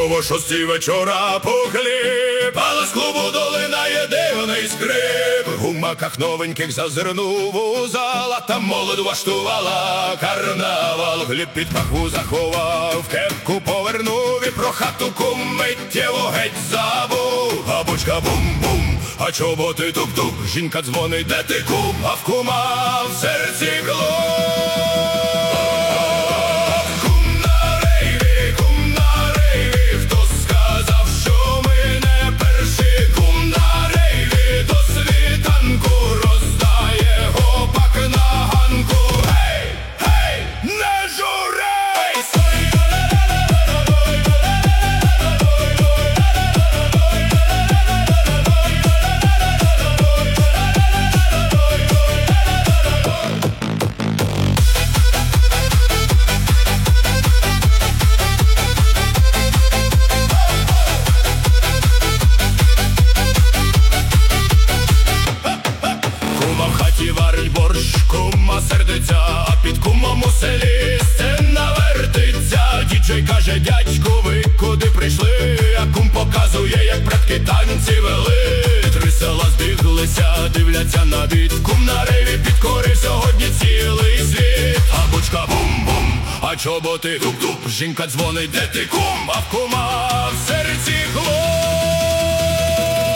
О 6 вечора по хліб, але з клубу долинає дивний скрип. В гумаках новеньких зазирнув у зал, а там молодь влаштувала карнавал. Гліб під пахву заховав, кепку повернув і про хату кум миттєво геть забув. А бочка бум-бум, а чоботи туп-туп, жінка дзвонить, де ти кум, а в кума в серці клуб. Варить борщ, кума сердиться, а під кумом у селі сцена вертиться. Діджей каже: дядьку, ви куди прийшли? А кум показує, як предки танці вели. Три села збіглися, дивляться на бід. Кум на рейві підкорив сьогодні цілий світ. А бочка бум-бум, а чоботи туп-туп, жінка дзвонить, де ти кум, а в кума в серці клуб.